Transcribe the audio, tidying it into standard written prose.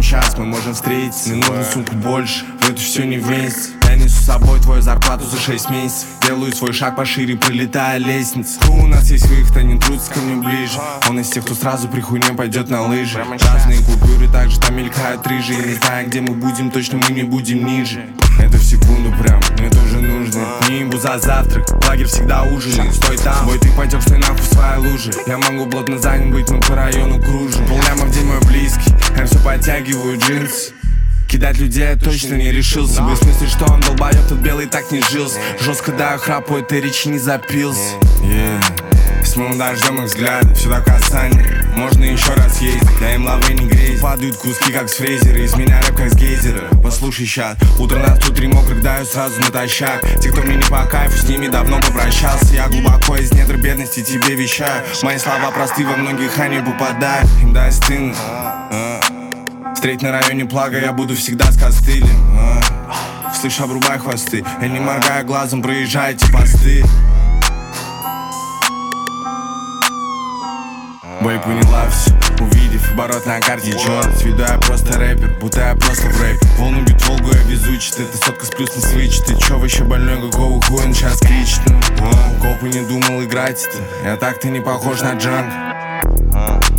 сейчас мы можем встретиться. Мне нужно сумку больше, в эту все не вместе. Я несу с собой твою зарплату за 6 месяцев. Делаю свой шаг пошире, пролетая лестницы. У нас есть выход, они трутся ко мне ближе. Он из тех, кто сразу при хуйне пойдет на лыжи. Разные купюры также там мелькают рыжие. Не знаю, где мы будем, точно мы не будем ниже. Это в секунду прям, мне тоже нужно. Не имбу за завтрак, лагерь всегда ужинает. Стой там, бой, ты пойдешь, стой нахуй в своей луже. Я могу плотно занят быть, мы по району кружим. Полляма в день мой близкий, я все подтягиваю джинсы. Кидать людей я точно не решился. В смысле, что он долбоёб, тот белый так не жился. Жестко даю храпу, этой речи не запился. Смыл дождем их взгляды, все до касания. Можно еще раз ездить, да им лавы не грезит. Падают куски, как с фрезера, из меня рэп, как с гейзера. Послушай щас, утро нас тут 3 мокрых, даю сразу натощак. Те, кто мне не по кайфу, с ними давно попрощался. Я глубоко из недр бедности тебе вещаю. Мои слова просты, во многих они попадают. Им дай стыдно. Встреть на районе плага, я буду всегда с костылем. Слышь, обрубай хвосты, я не моргая глазом, проезжайте посты. Бой поняла все, увидев оборот на карте черт. С виду я просто рэпер, будто я просто в рэпе. Волну бит Волгу я везучий, это сотка с плюс на свич. Ты чё вообще больной, какого хуя он сейчас кричит? Копы не думал играть это, я так-то не похож на Джанго.